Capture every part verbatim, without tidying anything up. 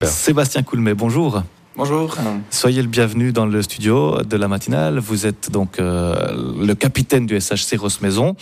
Sébastien Coulmet, bonjour. Bonjour. Soyez le bienvenu dans le studio de la matinale. Vous êtes donc euh, le capitaine du S H C Rossemaison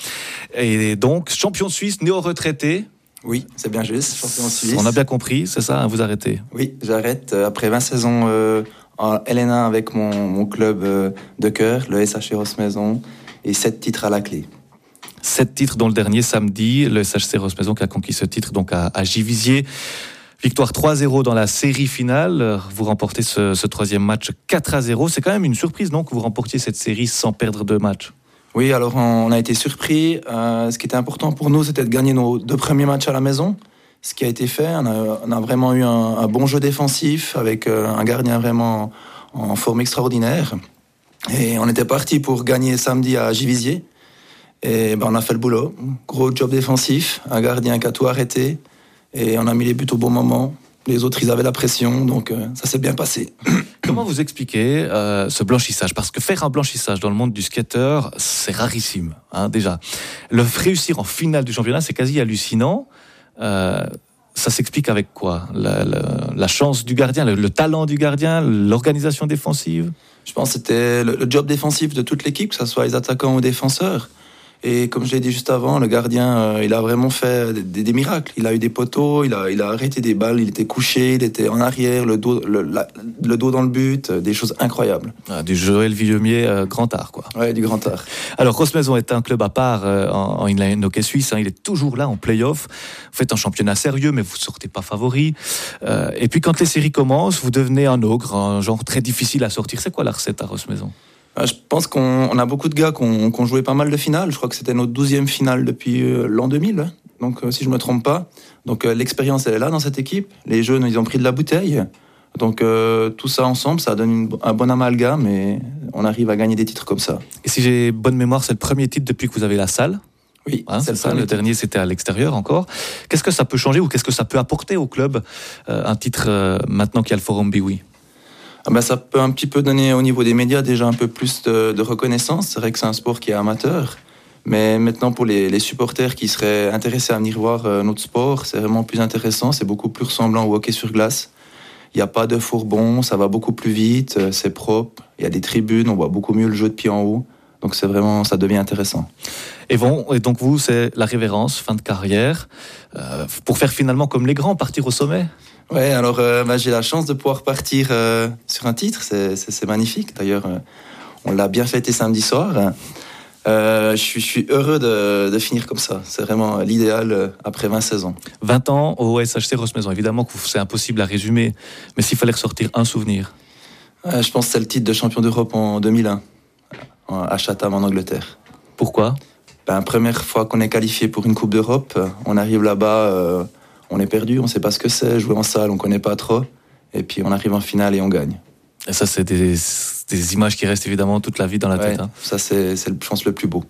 et donc champion suisse néo-retraité. Oui, c'est bien juste, champion suisse. On a bien compris, c'est ça, hein, vous arrêtez. Oui, j'arrête euh, après vingt saisons euh, en L N un avec mon, mon club euh, de cœur, le S H C Rossemaison, et sept titres à la clé. Sept titres, dont le dernier samedi, le S H C Rossemaison qui a conquis ce titre donc à, à Givisiez. Victoire trois à zéro dans la série finale. Vous remportez ce, ce troisième match quatre à zéro. C'est quand même une surprise, non, que vous remportiez cette série sans perdre de match? Oui, alors on a été surpris. Euh, ce qui était important pour nous, c'était de gagner nos deux premiers matchs à la maison. Ce qui a été fait, on a, on a vraiment eu un, un bon jeu défensif avec euh, un gardien vraiment en forme extraordinaire. Et on était parti pour gagner samedi à Givisiez. Et ben, on a fait le boulot. Gros job défensif, un gardien qui a tout arrêté. Et on a mis les buts au bon moment. Les autres, ils avaient la pression, donc euh, ça s'est bien passé. Comment vous expliquez euh, ce blanchissage? Parce que faire un blanchissage dans le monde du skater, c'est rarissime, hein, déjà. Le réussir en finale du championnat, c'est quasi hallucinant. Euh, ça s'explique avec quoi? la, la, la chance du gardien, le, le talent du gardien, l'organisation défensive? Je pense que c'était le, le job défensif de toute l'équipe, que ce soit les attaquants ou défenseurs. Et comme je l'ai dit juste avant, le gardien, euh, il a vraiment fait des, des miracles. Il a eu des poteaux, il a, il a arrêté des balles, il était couché, il était en arrière, le dos, le, la, le dos dans le but, des choses incroyables. Ah, du Joël Villemier, euh, grand art, quoi. Ouais, du grand art. Alors, Rossemaison est un club à part euh, en, en inline hockey suisse. Hein, il est toujours là en play-off. Vous faites un championnat sérieux, mais vous ne sortez pas favori. Euh, et puis, quand les séries commencent, vous devenez un ogre, un genre très difficile à sortir. C'est quoi la recette à Rossemaison? Je pense qu'on on a beaucoup de gars qui ont, qui ont joué pas mal de finales. Je crois que c'était notre douzième finale depuis euh, l'an deux mille. Donc, euh, si je me trompe pas. Donc, euh, l'expérience, elle est là dans cette équipe. Les jeunes, ils ont pris de la bouteille. Donc, euh, tout ça ensemble, ça donne une, un bon amalgame et on arrive à gagner des titres comme ça. Et si j'ai bonne mémoire, c'est le premier titre depuis que vous avez la salle. Oui, hein, c'est, c'est ça. Le titre. dernier, c'était à l'extérieur encore. Qu'est-ce que ça peut changer ou qu'est-ce que ça peut apporter au club, euh, un titre euh, maintenant qu'il y a le Forum Biwi? Ah ben ça peut un petit peu donner au niveau des médias déjà un peu plus de, de reconnaissance. C'est vrai que c'est un sport qui est amateur. Mais maintenant, pour les, les supporters qui seraient intéressés à venir voir euh, notre sport, c'est vraiment plus intéressant. C'est beaucoup plus ressemblant au hockey sur glace. Il n'y a pas de fourbon, ça va beaucoup plus vite, euh, c'est propre. Il y a des tribunes, on voit beaucoup mieux le jeu de pied en haut. Donc c'est vraiment, ça devient intéressant. Et bon, et donc vous, c'est la révérence, fin de carrière, euh, pour faire finalement comme les grands, partir au sommet? Ouais, alors euh, bah, j'ai la chance de pouvoir partir euh, sur un titre, c'est, c'est, c'est magnifique. D'ailleurs, euh, on l'a bien fêté samedi soir. Euh, je, suis, je suis heureux de, de finir comme ça. C'est vraiment l'idéal euh, après vingt saisons. vingt ans au S H C Rossemaison. Évidemment que c'est impossible à résumer, mais s'il fallait ressortir un souvenir. Euh, je pense que c'est le titre de champion d'Europe en deux mille un, à Chatham en Angleterre. Pourquoi? Ben, première fois qu'on est qualifié pour une Coupe d'Europe, on arrive là-bas... Euh, on est perdu, on ne sait pas ce que c'est, jouer en salle, on ne connaît pas trop. Et puis on arrive en finale et on gagne. Et ça, c'est des, des images qui restent évidemment toute la vie dans la ouais, tête. Hein. Ça, c'est, c'est, je pense, le plus beau.